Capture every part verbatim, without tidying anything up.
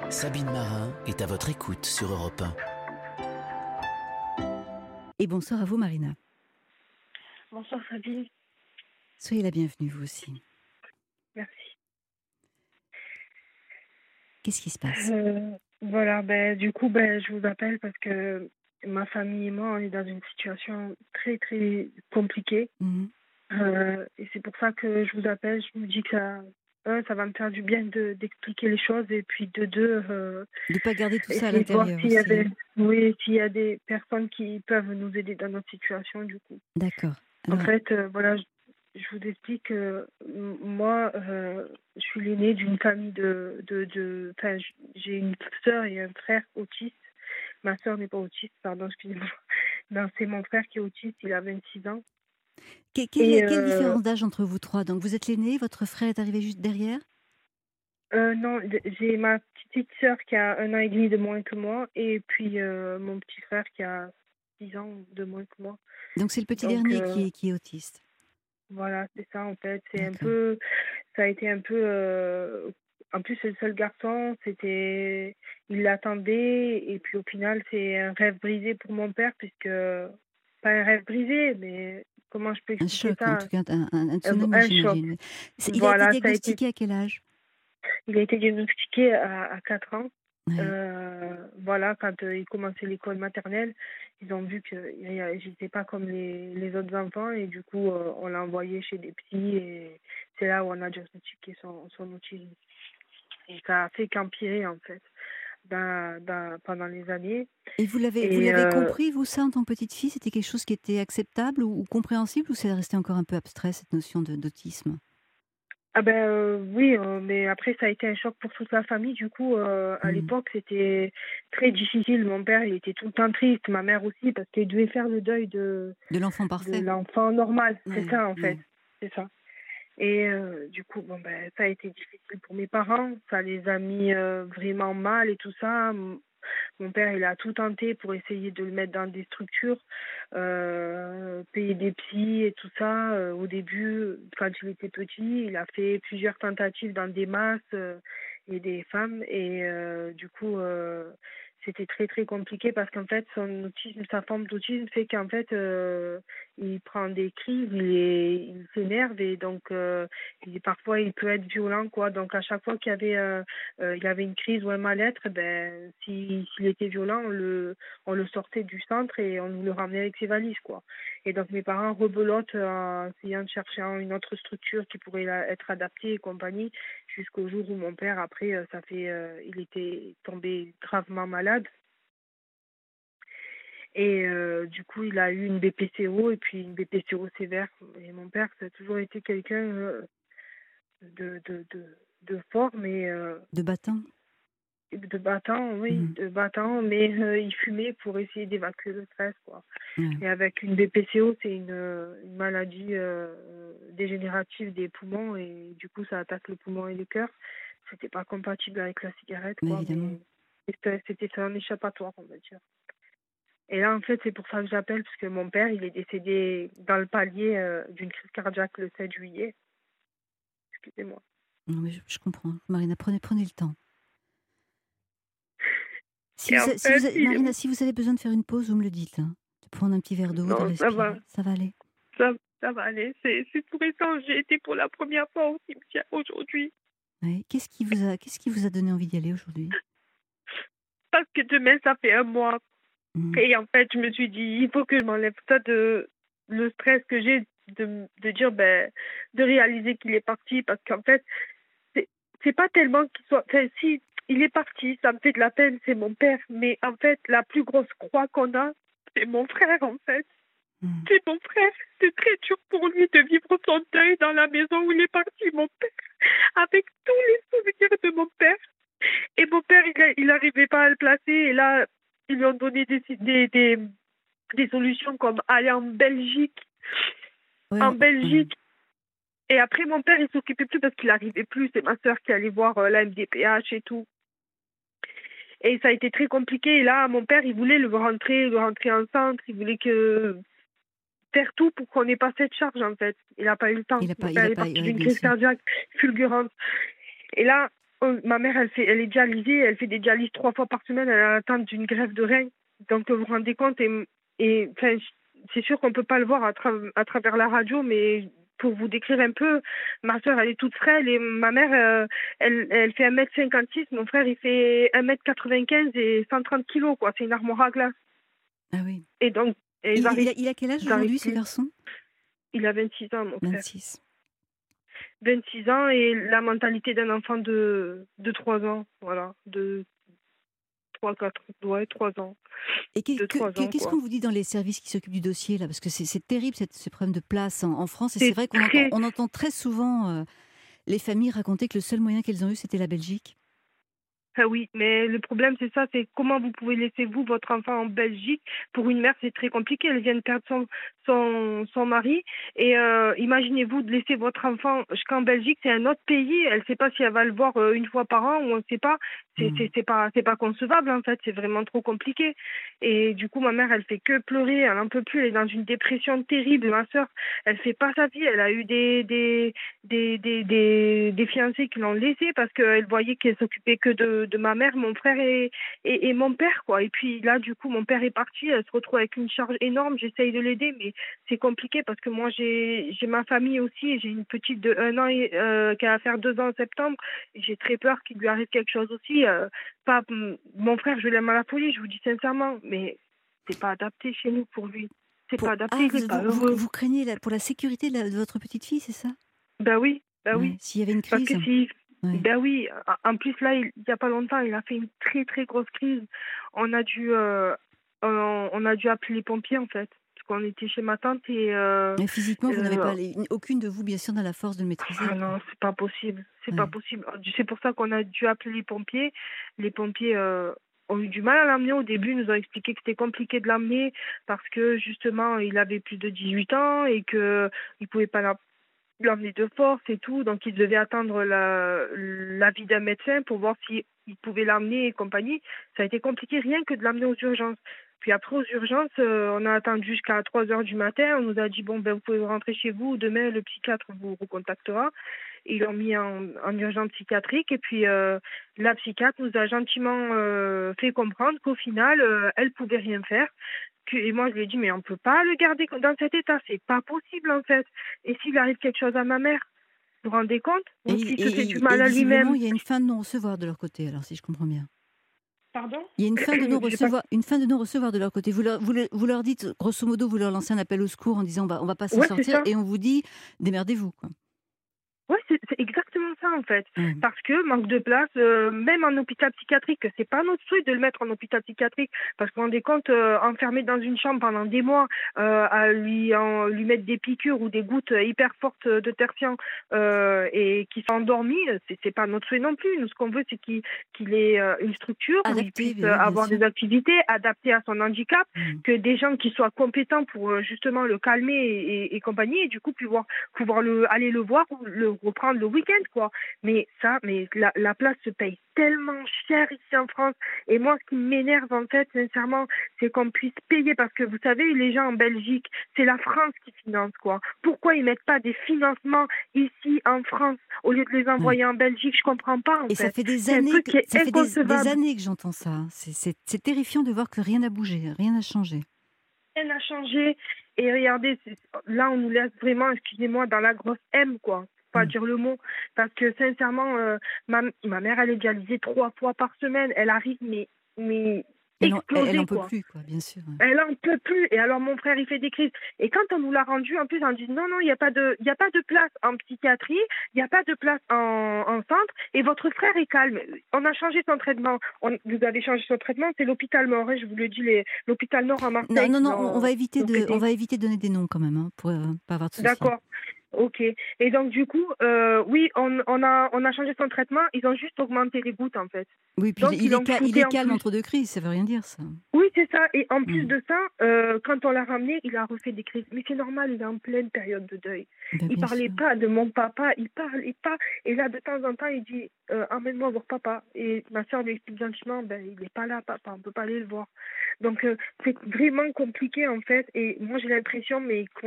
Sabine Marin est à votre écoute sur Europe un. Et bonsoir à vous, Marina. Bonsoir Sabine. Soyez la bienvenue, vous aussi. Merci. Qu'est-ce qui se passe ? Euh, voilà, ben, du coup, ben, je vous appelle parce que ma famille et moi, on est dans une situation très, très compliquée. Mmh. Euh, et c'est pour ça que je vous appelle. Je me dis que ça, un, ça va me faire du bien de, d'expliquer les choses. Et puis de deux, euh, De ne pas garder tout ça à essayer de voir l'intérieur s'il y a aussi. des, Hein. oui, s'il y a des personnes qui peuvent nous aider dans notre situation, du coup. D'accord. En Alors, fait, euh, voilà, je, je vous explique que m- moi, euh, je suis l'aînée d'une famille de, de, de, enfin, j- j'ai une sœur et un frère autistes. Ma sœur n'est pas autiste, pardon, excusez-moi. Non, c'est mon frère qui est autiste, il a vingt-six ans. que- Et quelle, quelle euh, différence d'âge entre vous trois ? Donc, vous êtes l'aîné, votre frère est arrivé juste derrière ? euh, non, d- j'ai ma petite sœur qui a un an et demi de moins que moi, et puis euh, mon petit frère qui a six ans de moins que moi. Donc, c'est le petit Donc dernier euh, qui est, qui est autiste. voilà, c'est ça en fait. C'est un D'accord. peu, ça a été un peu. euh, En plus, c'est le seul garçon. C'était, il l'attendait et puis au final, c'est un rêve brisé pour mon père puisque pas un rêve brisé, mais comment je peux Un expliquer choc, en ça? tout cas, un, un- un Un, tsunami, un choc. j'imagine. C'est- Il a été Voilà, ça a été. diagnostiqué à quel âge ? Il a été diagnostiqué à, à quatre ans. Oui. Euh, voilà, quand euh, il commençait l'école maternelle, ils ont vu que j'étais pas comme les, les autres enfants et du coup, euh, on l'a envoyé chez des psys et c'est là où on a diagnostiqué son, son autisme. Et ça a fait qu'empirer en fait dans, dans- pendant les années. Et vous l'avez, vous Et l'avez euh, compris, vous, ça, en tant que petite fille ? C'était quelque chose qui était acceptable ou, ou compréhensible, ou c'est resté encore un peu abstrait, cette notion de, d'autisme ? ah ben euh, oui, euh, mais après ça a été un choc pour toute la famille. Du coup, euh, à Hmm. l'époque, c'était très difficile. Mon père, il était tout le temps triste, ma mère aussi, parce qu'il devait faire le deuil de De l'enfant de parfait. l'enfant normal. C'est Oui, ça en fait, oui. c'est ça. Et euh, du coup, bon ben ça a été difficile pour mes parents. Ça les a mis euh, vraiment mal et tout ça. M- Mon père, il a tout tenté pour essayer de le mettre dans des structures, euh, payer des psys et tout ça. Euh, au début, quand il était petit, il a fait plusieurs tentatives dans des masses euh, et des femmes. Et euh, du coup, euh, c'était très très compliqué parce qu'en fait, son autisme, sa forme d'autisme fait qu'en fait, euh, il prend des crises, il est, il s'énerve et donc euh, il, parfois il peut être violent quoi. Donc à chaque fois qu'il y avait euh, euh, il avait une crise ou un mal-être, ben, si, s'il était violent, on le, on le sortait du centre et on nous le ramenait avec ses valises, quoi. Et donc mes parents rebelotent en essayant de chercher une autre structure qui pourrait la- être adaptée et compagnie, jusqu'au jour où mon père, après, euh, ça fait, euh, il était tombé gravement malade. Et euh, du coup, il a eu une B P C O et puis une B P C O sévère. Et mon père, ça a toujours été quelqu'un euh, de, de, de, de fort, mais euh, De battant. de battant, oui, Hmm. de battant, mais euh, il fumait pour essayer d'évacuer le stress, quoi. Ouais. Et avec une B P C O, c'est une, euh, une maladie euh, dégénérative des poumons et du coup, ça attaque le poumon et le cœur. C'était pas compatible avec la cigarette, Mais quoi, évidemment. mais c'était c'était un échappatoire, on va dire. Et là, en fait, c'est pour ça que j'appelle, parce que mon père, il est décédé dans le palier euh, d'une crise cardiaque le sept juillet. Excusez-moi. Non, mais je, je comprends. Marina, prenez, prenez le temps. Si Et vous, en a- si fait, vous a- il est... Marina, si vous avez besoin de faire une pause, vous me le dites. Hein. De prendre un petit verre d'eau, de Non, ça va. respirer. Ça va aller. Ça, ça va aller. C'est, c'est tout récent. J'ai été pour la première fois au cimetière aujourd'hui. Ouais. Qu'est-ce qui vous a, qu'est-ce qui vous a donné envie d'y aller aujourd'hui ? Parce que demain, ça fait un mois. Hmm. Et en fait, je me suis dit, il faut que je m'enlève ça de le stress que j'ai de, de dire, ben, de réaliser qu'il est parti. Parce qu'en fait, c'est, c'est pas tellement qu'il soit. Enfin, si il est parti, ça me fait de la peine, c'est mon père. Mais en fait, la plus grosse croix qu'on a, c'est mon frère, en fait. Hmm. C'est mon frère. C'est très dur pour lui de vivre son deuil dans la maison où il est parti, mon père. Avec tous les souvenirs de mon père. Et mon père, il n'arrivait pas à le placer. Et là, ils lui ont donné des, des, des, des solutions comme aller en Belgique. Ouais, En on- ouais. Belgique. Et après, mon père, il s'occupait plus parce qu'il n'arrivait plus. C'est ma soeur qui allait voir euh, la M D P H et tout. Et ça a été très compliqué. Et là, mon père, il voulait le rentrer, le rentrer en centre. Il voulait que faire tout pour qu'on n'ait pas cette charge, en fait. Il n'a pas eu le temps. Il a Mon pas, il père a est pas, parti ouais, d'une bien crise sûr. cardiaque fulgurante. Et là, on- ma mère, elle fait, elle est dialysée, elle fait des dialyses trois fois par semaine, elle est atteinte d'une greffe de rein. Donc, vous vous rendez compte, et, et enfin, c'est sûr qu'on peut pas le voir à, tra- à travers la radio, mais pour vous décrire un peu, ma soeur, elle est toute frêle et ma mère, euh, elle, elle fait un mètre cinquante-six, mon frère, il fait un mètre quatre-vingt-quinze et cent trente kilos, quoi. C'est une armoire à glace. Ah oui. Et donc, et ils Il, il arrivent, a, il a quel âge ils arrivent aujourd'hui, ce plus. garçon? Il a vingt-six ans, mon frère. vingt-six. vingt-six ans et la mentalité d'un enfant de, de trois ans, voilà, de trois quatre ouais, trois ans, Et qu'est- de que- trois que- ans, qu'est-ce quoi. qu'on vous dit dans les services qui s'occupent du dossier, là? Parce que c'est c'est terrible, cette, ce problème de place en, en France. Et c'est C'est vrai qu'on entend, très... on entend très souvent euh, les familles raconter que le seul moyen qu'elles ont eu, c'était la Belgique. Ah oui, mais le problème, c'est ça, c'est comment vous pouvez laisser, vous, votre enfant en Belgique. Pour une mère, c'est très compliqué. Elle vient de perdre son, son, son mari. Et euh, imaginez-vous de laisser votre enfant jusqu'en Belgique, c'est un autre pays. Elle ne sait pas si elle va le voir euh, une fois par an ou on ne sait pas. C'est Hmm. c'est c'est pas, c'est pas concevable, en fait. C'est vraiment trop compliqué. Et du coup, ma mère, elle fait que pleurer. Elle n'en peut plus. Elle est dans une dépression terrible. Ma soeur, elle fait pas sa vie. Elle a eu des, des, des, des, des, des fiancés qui l'ont laissée parce qu'elle voyait qu'elle s'occupait que de, de ma mère, mon frère et, et, et mon père, quoi. Et puis là, du coup, mon père est parti, elle se retrouve avec une charge énorme, j'essaye de l'aider, mais c'est compliqué parce que moi, j'ai j'ai ma famille aussi, et j'ai une petite de un an et, euh, qui va faire deux ans en septembre, et j'ai très peur qu'il lui arrive quelque chose aussi. Euh, pas, mon frère, je l'aime à la folie, je vous dis sincèrement, mais c'est pas adapté chez nous pour lui. C'est pas Pour... adapté, Ah, il est vous, pas vous, heureux. vous craignez la- pour la sécurité de, la- de votre petite fille, c'est ça? Ben oui, ben Ouais. oui. S'il y avait une Parce que crise. si, Ouais. ben oui, en plus là, il n'y a pas longtemps, il a fait une très très grosse crise. On a dû, euh, on, on a dû appeler les pompiers en fait, parce qu'on était chez ma tante et euh, Mais physiquement, vous n'avez euh, pas les- aucune de vous, bien sûr, dans la force de le maîtriser, ah quoi. non, c'est pas possible, c'est pas Ouais. possible. C'est pour ça qu'on a dû appeler les pompiers. Les pompiers euh, ont eu du mal à l'amener au début, ils nous ont expliqué que c'était compliqué de l'amener parce que justement, il avait plus de dix-huit ans et que il pouvait pas la l'emmener de force et tout, donc ils devaient attendre la l'avis d'un médecin pour voir si ils pouvaient l'amener et compagnie. Ça a été compliqué rien que de l'amener aux urgences. Puis après aux urgences, euh, on a attendu jusqu'à trois heures du matin. On nous a dit bon ben vous pouvez rentrer chez vous. Demain le psychiatre vous recontactera. Ils l'ont mis en, en urgence psychiatrique et puis euh, la psychiatre nous a gentiment euh, fait comprendre qu'au final euh, elle pouvait rien faire. Que- Et moi je lui ai dit mais on peut pas le garder dans cet état, c'est pas possible en fait. Et s'il arrive quelque chose à ma mère, vous vous rendez compte? Et, Ou s'il se fait du et- mal et à visiblement, lui-même. il y a une fin de non-recevoir de leur côté, alors si je comprends bien. Pardon? Il y a une fin de J'ai pas... non-recevoir, une fin de non-recevoir de leur côté. Vous leur, vous, leur, vous leur dites, grosso modo, vous leur lancez un appel au secours en disant, bah, on va pas s'en Ouais, c'est sortir, ça. et on vous dit, démerdez-vous, quoi. Ouais, c'est c'est exactement ça en fait. Ouais. Parce que manque de place, euh, même en hôpital psychiatrique, c'est pas notre souhait de le mettre en hôpital psychiatrique, parce qu'on rendez compte, euh, enfermé dans une chambre pendant des mois, euh, à lui en, lui mettre des piqûres ou des gouttes hyper fortes de tertian euh, et qui sont endormis, c'est c'est pas notre souhait non plus. Nous, ce qu'on veut, c'est qu'il qu'il ait euh, une structure où il Adapté, puisse bien, euh, oui, bien avoir sûr. des activités adaptées à son handicap, Mm. que des gens qui soient compétents pour euh, justement le calmer et, et, et compagnie, et du coup pouvoir pouvoir le aller le voir ou le reprendre le week-end, quoi. Mais ça, mais la, la place se paye tellement cher ici en France. Et moi, ce qui m'énerve, en fait, sincèrement, c'est qu'on puisse payer, parce que vous savez, les gens en Belgique, c'est la France qui finance, quoi. Pourquoi ils mettent pas des financements ici en France au lieu de les Ouais. envoyer en Belgique? Je comprends pas, en Et ça fait. fait des C'est un années truc que, qui est ça fait des, des inconcevable. années que j'entends ça. hein. C'est c'est- c'est terrifiant de voir que rien n'a bougé, rien n'a changé. Rien n'a changé. Et regardez, c'est- là, on nous laisse vraiment, excusez-moi, dans la grosse M, quoi. Faut pas Mm. dire le mot. Parce que, sincèrement, euh, ma, ma mère, elle est dialysée trois fois par semaine. Elle arrive, mais, mais Elle en, elle, elle en explosée, peut quoi. plus, quoi, bien sûr. ouais. Elle en peut plus. Et alors, mon frère, il fait des crises. Et quand on nous l'a rendu, en plus, on dit non, non, il n'y a pas de, il y a pas de place en psychiatrie, il n'y a pas de place en, en centre, et votre frère est calme. On a changé son traitement. On, vous avez changé son traitement, c'est l'hôpital Nord, hein, je vous le dis, les- l'hôpital Nord à Non, Marseille non, qui non, on, on l'ont va éviter qui l'ont de, on traité. va éviter de donner des noms quand même, hein, pour euh, pas avoir de soucis. D'accord. Ok. Et donc, du coup, euh, oui, on, on, a, on a changé son traitement. Ils ont juste augmenté les gouttes, en fait. Oui, puis Donc, il ils est, l'ont ca- il shooté est en calme plus. entre deux crises, ça veut rien dire, ça. Oui, c'est ça. Et en plus Mm. de ça, euh, quand on l'a ramené, il a refait des crises. Mais c'est normal, il est en pleine période de deuil. Ben, Il bien parlait sûr. pas de mon papa, il parlait pas. Et là, de temps en temps, il dit euh, emmène-moi voir papa. Et ma soeur lui explique gentiment ben, il n'est pas là, papa, on peut pas aller le voir. Donc, euh, c'est vraiment compliqué, en fait. Et moi, j'ai l'impression, mais qu'on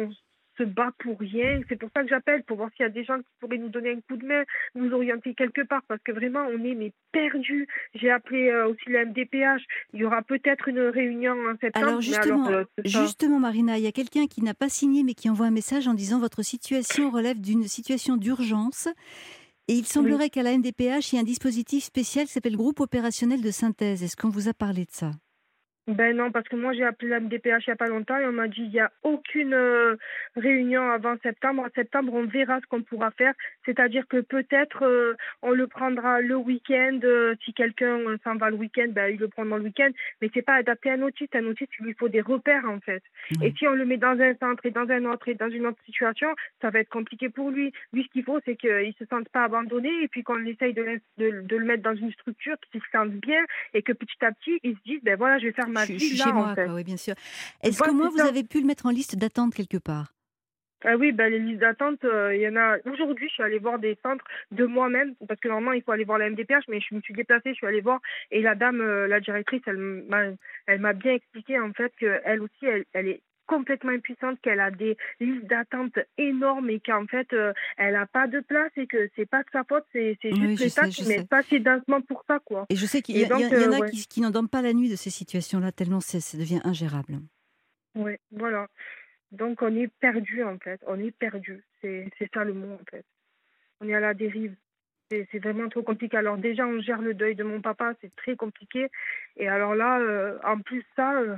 se bat pour rien. C'est pour ça que j'appelle, pour voir s'il y a des gens qui pourraient nous donner un coup de main, nous orienter quelque part, parce que vraiment, on est mais perdus. J'ai appelé euh, aussi la M D P H. Il y aura peut-être une réunion en septembre, Alors mais alors, justement, euh, c'est ça. justement Marina, il y a quelqu'un qui n'a pas signé mais qui envoie un message en disant votre situation relève d'une situation d'urgence et il Oui. semblerait qu'à la N D P H, il y ait un dispositif spécial qui s'appelle groupe opérationnel de synthèse. Est-ce qu'on vous a parlé de ça? Ben non, parce que moi j'ai appelé la M D P H il n'y a pas longtemps et on m'a dit il n'y a aucune euh, réunion avant septembre. En septembre, on verra ce qu'on pourra faire. C'est-à-dire que peut-être euh, on le prendra le week-end. Euh, si quelqu'un euh, s'en va le week-end, ben, il le prendra le week-end. Mais c'est pas adapté à un autiste. Un autiste, il lui faut des repères en fait. Et Oui. si on le met dans un centre et dans un autre et dans une autre situation, ça va être compliqué pour lui. Lui, ce qu'il faut, c'est qu'il ne se sente pas abandonné et puis qu'on essaye de, l'in- de, de le mettre dans une structure qui se sente bien et que petit à petit, il se dise, ben voilà, je vais faire Je, ma suis je vie suis chez là, en moi, fait. quoi, oui, bien sûr. Est-ce qu'au Voilà, moins c'est vous ça. avez pu le mettre en liste d'attente quelque part? Ah oui, ben, les listes d'attente, euh, il y en a. Aujourd'hui, je suis allée voir des centres de moi-même, parce que normalement, il faut aller voir la M D P H, mais je me suis déplacée, je suis allée voir, et la dame, euh, la directrice, elle m'a, elle m'a bien expliqué, en fait, qu'elle aussi, elle, elle est complètement impuissante, qu'elle a des listes d'attente énormes et qu'en fait, euh, elle n'a pas de place et que c'est pas de sa faute, c'est, c'est juste Oui, je l'État sais, qui je met sais. pas assez d'instruments pour ça, quoi. Et je sais qu'il y, Et a- il y a- donc, il y en euh, a ouais, qui, qui n'en dorment pas la nuit de ces situations-là, tellement c'est- ça devient ingérable. ouais, voilà. Donc, on est perdu, en fait. On est perdu. C'est, c'est ça le mot, en fait. On est à la dérive. C'est c'est vraiment trop compliqué. Alors déjà, on gère le deuil de mon papa, c'est très compliqué. Et alors là, euh, en plus ça, euh,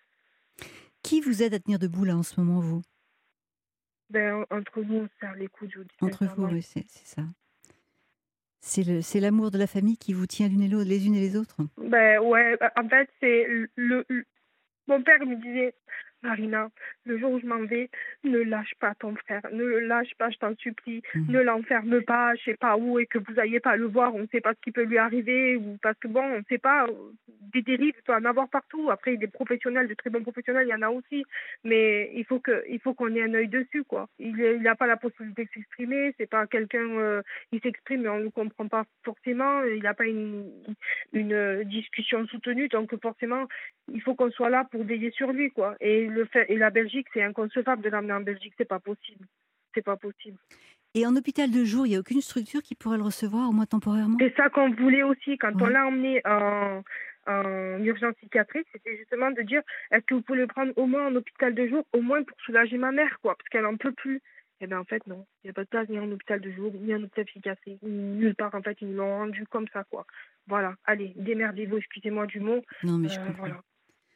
Qui vous aide à tenir debout là en ce moment, vous? ben, entre nous, on se serre les coudes, je vous dis Entre vous, sincèrement. oui, c'est c'est ça. C'est le, c'est l'amour de la famille qui vous tient l'une et l'autre, les unes et les autres. Ben ouais, en fait, c'est le, le- mon père me disait, Marina, le jour où je m'en vais, ne lâche pas ton frère, ne le lâche pas, je t'en supplie, ne Mhm. l'enferme pas, je sais pas où, et que vous n'ayez pas à le voir, on ne sait pas ce qui peut lui arriver, ou parce que bon, on ne sait pas, euh, des dérives, il doit en avoir partout. Après, des professionnels, de très bons professionnels, il y en a aussi, mais il faut que, il faut qu'on ait un œil dessus, quoi. Il n'a pas la possibilité de s'exprimer, c'est pas quelqu'un, euh, il s'exprime, mais on ne le comprend pas forcément, il n'a pas une, une euh, discussion soutenue, donc forcément, il faut qu'on soit là pour veiller sur lui, quoi. Et le fait, et la Belgique, c'est inconcevable de l'amener en Belgique, c'est pas possible. C'est pas possible. Et en hôpital de jour, il n'y a aucune structure qui pourrait le recevoir, au moins temporairement? C'est ça qu'on voulait aussi quand on Ouais. l'a emmené en, en urgence psychiatrique, c'était justement de dire est-ce que vous pouvez le prendre au moins en hôpital de jour, au moins pour soulager ma mère, quoi, parce qu'elle en peut plus. Et bien en fait non, il n'y a pas de place ni en hôpital de jour, ni en hôpital psychiatrique, ni nulle part en fait, ils nous l'ont rendu comme ça, quoi. Voilà, allez, démerdez-vous, excusez-moi du mot. Non, mais je Euh, comprends. voilà,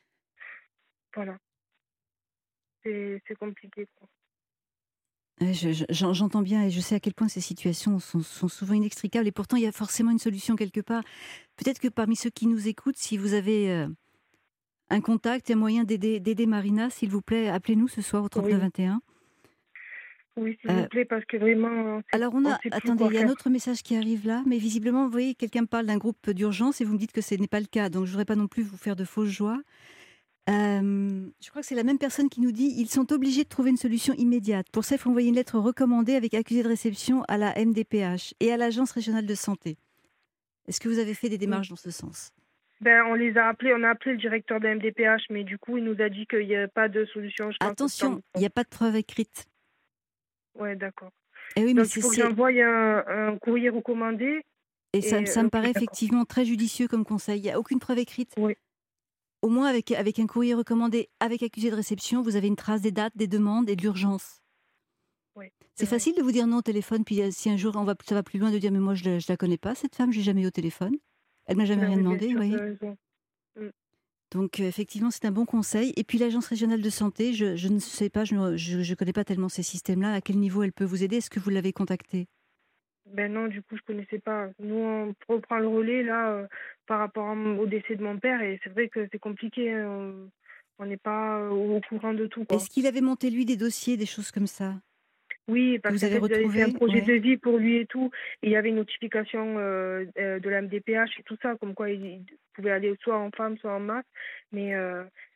voilà, c'est c'est compliqué, quoi. Ouais, je- je- j'en- j'entends bien et je sais à quel point ces situations sont, sont souvent inextricables et pourtant il y a forcément une solution quelque part. Peut-être que parmi ceux qui nous écoutent, si vous avez euh, un contact, un moyen d'aider d'aider Marina, s'il vous plaît, appelez-nous ce soir au trente-neuf Oui, vingt et un. oui, s'il vous Euh, plaît, parce que vraiment, c'est- alors on on a, ne sait plus attendez, quoi il y a un faire. autre message qui arrive là, mais visiblement, vous voyez, quelqu'un me parle d'un groupe d'urgence et vous me dites que ce n'est pas le cas, donc je ne voudrais pas non plus vous faire de fausses joies. Euh, je crois que c'est la même personne qui nous dit ils sont obligés de trouver une solution immédiate. Pour ça, il faut envoyer une lettre recommandée avec accusé de réception à la M D P H et à l'Agence régionale de santé. Est-ce que vous avez fait des démarches dans ce sens? Ben, on les a appelés, on a appelé le directeur de la M D P H, mais du coup, il nous a dit qu'il n'y a pas de solution jusqu'en Attention, septembre. il n'y a pas de preuve écrite. Ouais, d'accord. Et oui, mais Donc, il c'est, faut que c'est- j'envoie un, un courrier recommandé. et ça, Et, ça me ok, paraît d'accord. effectivement très judicieux comme conseil. Il n'y a aucune preuve écrite. Oui, Au moins, avec, avec un courrier recommandé, avec accusé de réception, vous avez une trace des dates, des demandes et de l'urgence. oui, C'est c'est vrai. facile de vous dire non au téléphone, puis euh, si un jour on va, ça va plus loin, de dire mais moi je ne la connais pas, cette femme, je l'ai jamais eu au téléphone. Elle m'a jamais Ben rien oui, bien demandé, vous sûr, tu as voyez. raison. Mm. Donc euh, effectivement, c'est un bon conseil. Et puis l'Agence régionale de santé, je, je ne sais pas, je ne je, je connais pas tellement ces systèmes-là. À quel niveau elle peut vous aider? Est-ce que vous l'avez contactée? Ben non, du coup, je connaissais pas. Nous, on reprend le relais, là, euh, par rapport à mon- au décès de mon père, et c'est vrai que c'est compliqué, hein, On on n'est pas euh, au courant de tout, quoi. Est-ce qu'il avait monté lui des dossiers, des choses comme ça Oui, que parce vous qu'en avez fait, j'avais fait un retrouvés? projet de Ouais. vie pour lui et tout. Et il y avait une notification euh, euh, de la M D P H et tout ça, comme quoi il pouvait aller soit en femme, soit en masse. Mais euh,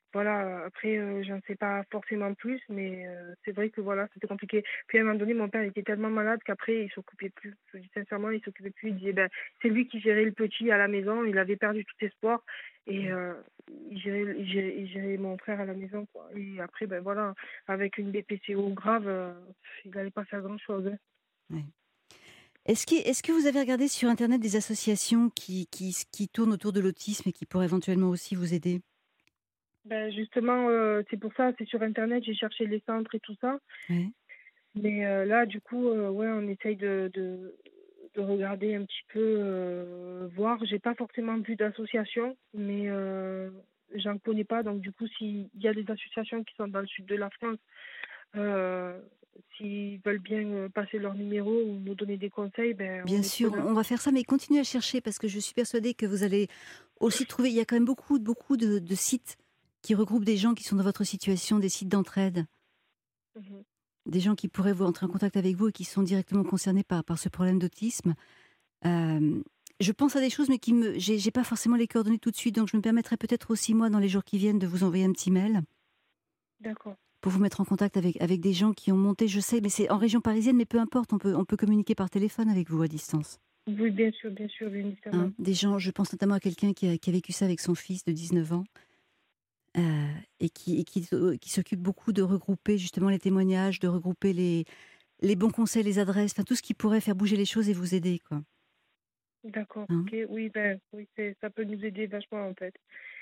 voilà, après, heu, j'en sais pas forcément plus, mais heu, c'est vrai que voilà, c'était compliqué. Puis à un moment donné, mon père était tellement malade qu'après il s'occupait plus. Je vous dis sincèrement, il s'occupait plus. Il disait, ben, c'est lui qui gérait le petit à la maison, il avait perdu tout espoir et heu, il gérait il gérait il gérait mon frère à la maison, quoi. Et après, ben, voilà, avec une B P C O grave, heu, il allait pas faire grand chose, hein. Ouais. Est-ce que, est-ce que vous avez regardé sur Internet des associations qui, qui, qui tournent autour de l'autisme et qui pourraient éventuellement aussi vous aider? Ben, justement, heu, c'est pour ça, c'est sur internet, j'ai cherché les centres et tout ça. Ouais. Mais heu, là, du coup, heu, ouais, on essaye de de de regarder un petit peu, heu, voir. J'ai pas forcément vu d'association, mais heu, j'en connais pas. Donc du coup, s'il y a des associations qui sont dans le sud de la France, heu, s'ils veulent bien, heu, passer leur numéro ou nous donner des conseils, ben, Bien on est sûr, preneurs. on va faire ça, mais continuez à chercher parce que je suis persuadée que vous allez aussi trouver. Il y a quand même beaucoup, beaucoup de, de sites qui regroupent des gens qui sont dans votre situation, des sites d'entraide, Mmh. des gens qui pourraient vous entrer en contact avec vous et qui sont directement concernés par, par ce problème d'autisme. Euh, je pense à des choses, mais qui me, j'ai, j'ai pas forcément les coordonnées tout de suite, donc je me permettrai peut-être aussi moi dans les jours qui viennent de vous envoyer un petit mail D'accord. pour vous mettre en contact avec, avec des gens qui ont monté. Je sais, mais c'est en région parisienne, mais peu importe, on peut, on peut communiquer par téléphone avec vous à distance. Oui, bien sûr, bien sûr, bien évidemment. Hein, des gens, je pense notamment à quelqu'un qui a, qui a vécu ça avec son fils de dix-neuf ans euh, et qui, et qui, euh, qui s'occupe beaucoup de regrouper justement les témoignages, de regrouper les, les bons conseils, les adresses, enfin tout ce qui pourrait faire bouger les choses et vous aider, quoi. D'accord, Hein. OK. Oui, ben, oui, c'est ça peut nous aider vachement, en fait.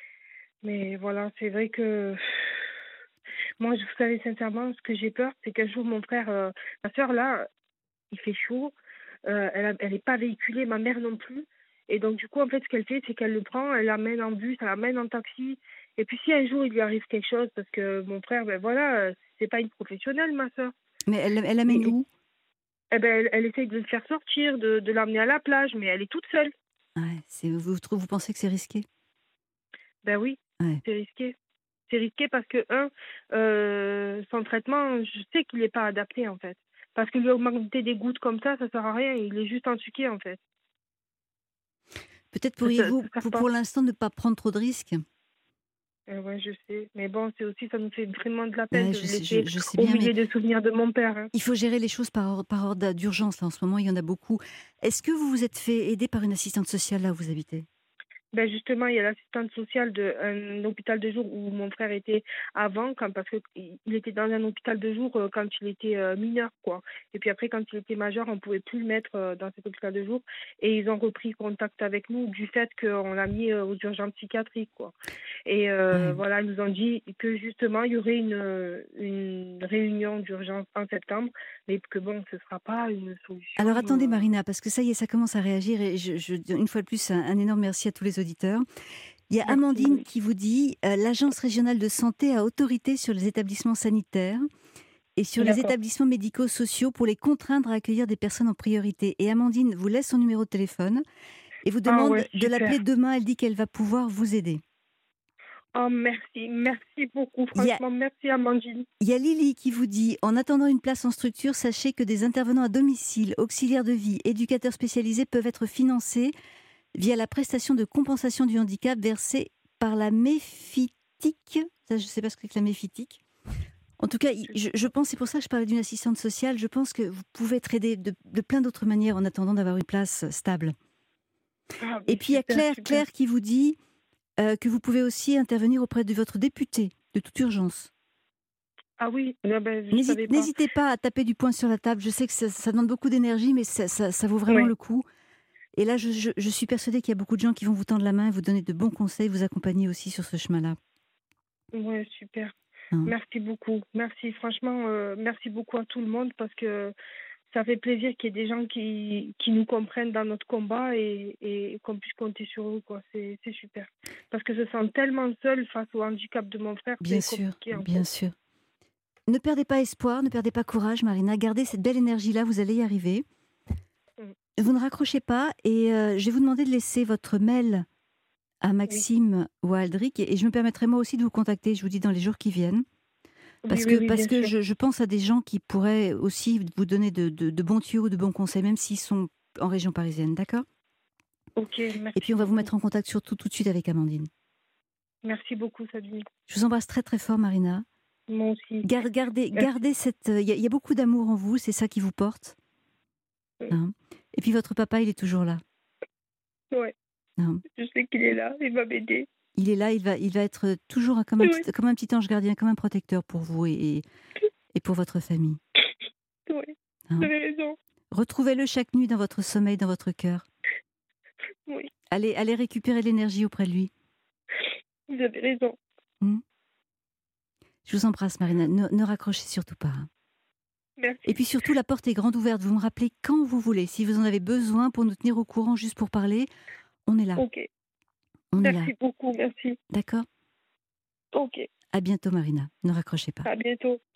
Mais voilà, c'est vrai que moi, je vous savez, sincèrement, ce que j'ai peur, c'est qu'un jour, mon frère, heu, ma sœur, là, il fait chaud, heu, elle a elle est pas véhiculée, ma mère non plus. Et donc du coup, en fait, ce qu'elle fait, c'est qu'elle le prend, elle l'amène en bus, elle l'amène en taxi. Et puis si un jour, il lui arrive quelque chose, parce que mon frère, ben voilà, heu, c'est pas une professionnelle, ma sœur. Mais elle, elle amène Et et où? et ben, elle elle essaye de le faire sortir, de de l'amener à la plage, mais elle est toute seule. Ouais, c'est, vous, trou- vous pensez que c'est risqué? Ben oui, Ouais. c'est risqué. C'est risqué parce que un, heu, son traitement, je sais qu'il est pas adapté, en fait. Parce que lui augmenter des gouttes comme ça, ça sert à rien, il est juste ensuqué, en fait. Peut-être Ça ça pourriez-vous, ça sert pour, pas. pour l'instant, ne pas prendre trop de risques. Heu, ouais, je sais. Mais bon, c'est aussi ça me fait vraiment de la peine Ouais, de je le sais, laisser je, je sais au bien, mais milieu des souvenirs de mon père, hein. il faut gérer les choses par, or- par ordre d'urgence. Là, en ce moment, il y en a beaucoup. Est-ce que vous vous êtes fait aider par une assistante sociale là où vous habitez? Ben justement, il y a l'assistante sociale d'un hôpital de jour où mon frère était avant, quand parce qu'il il était dans un hôpital de jour, heu, quand il était, heu, mineur, quoi. Et puis après, quand il était majeur, on pouvait plus le mettre, heu, dans cet hôpital de jour et ils ont repris contact avec nous du fait qu'on l'a mis, heu, aux urgences psychiatriques, quoi. Et heu, Ouais. voilà, ils nous ont dit que justement, il y aurait une, heu, une réunion d'urgence en septembre, mais que bon, ce sera pas une solution, Alors attendez heu Marina, parce que ça y est, ça commence à réagir et je, je une fois de plus un, un énorme merci à tous les auditeurs. Il y a Amandine merci. qui vous dit euh, l'Agence régionale de santé a autorité sur les établissements sanitaires et sur les D'accord. établissements médico-sociaux pour les contraindre à accueillir des personnes en priorité. Et Amandine vous laisse son numéro de téléphone et vous Ah demande ouais, de l'appeler super. demain. Elle dit qu'elle va pouvoir vous aider. Oh merci, merci beaucoup, Il y a, franchement, merci Amandine. il y a Lily qui vous dit en attendant une place en structure, sachez que des intervenants à domicile, auxiliaires de vie, éducateurs spécialisés peuvent être financés via la prestation de compensation du handicap versée par la Méphitique. Ça, je ne sais pas ce que c'est que la Méphitique. En tout cas, il- je, je pense, c'est pour ça que je parlais d'une assistante sociale, je pense que vous pouvez être aidé de, de plein d'autres manières en attendant d'avoir une place stable. Ah Et mais puis il y a super, Claire, super. Claire qui vous dit euh, que vous pouvez aussi intervenir auprès de votre député de toute urgence. Ah oui, non, ben, je N'hésite- savais pas. N'hésitez pas à taper du poing sur la table. Je sais que ça, ça demande beaucoup d'énergie, mais ça, ça- ça vaut vraiment Ouais, le coup. Et là, je, je- je suis persuadée qu'il y a beaucoup de gens qui vont vous tendre la main, vous donner de bons conseils, vous accompagner aussi sur ce chemin-là. ouais, super. Hein. Merci beaucoup. Merci, franchement, euh, merci beaucoup à tout le monde parce que ça fait plaisir qu'il y ait des gens qui, qui nous comprennent dans notre combat et, et qu'on puisse compter sur eux, quoi. C'est, c'est super. Parce que je me sens tellement seule face au handicap de mon frère, Bien c'est sûr, compliqué en bien fait. sûr. Ne perdez pas espoir, ne perdez pas courage, Marina. Gardez cette belle énergie-là, vous allez y arriver. Mm. Vous ne raccrochez pas et euh, je vais vous demander de laisser votre mail à Oui, Maxime ou à Aldric et, et je me permettrai moi aussi de vous contacter, je vous dis dans les jours qui viennent. oui, Parce oui, que, oui, parce bien que sûr. je, je pense à des gens qui pourraient aussi vous donner de, de- de bons tuyaux, de bons conseils, même s'ils sont en région parisienne, d'accord? Ok, Et puis merci on va vous beaucoup. mettre en contact surtout tout de suite avec Amandine. Merci beaucoup, Sabine. Je vous embrasse très très fort, Marina. Moi aussi. Gar- Gardez, Merci. gardez cette... Il y, a- il y a beaucoup d'amour en vous, c'est ça qui vous porte. Oui. Hein. Et puis votre papa, il est toujours là. Ouais. Hein. Je sais qu'il est là, il va m'aider. Il est là, il va, il va être toujours un- comme un, Oui. petit, comme un petit ange gardien, comme un protecteur pour vous et, et, et pour votre famille. Oui, Hein. vous avez raison. Retrouvez-le chaque nuit dans votre sommeil, dans votre cœur. Oui, Allez, allez récupérer de l'énergie auprès de lui. vous avez raison. Je vous embrasse, Marina. Ne, ne raccrochez surtout pas. Hein. Merci. Et puis surtout, la porte est grande ouverte. Vous me rappelez quand vous voulez. Si vous en avez besoin pour nous tenir au courant, juste pour parler, on est là. Ok. On est là. Merci beaucoup, merci. D'accord ? Ok, À bientôt, Marina. Ne raccrochez pas. à bientôt.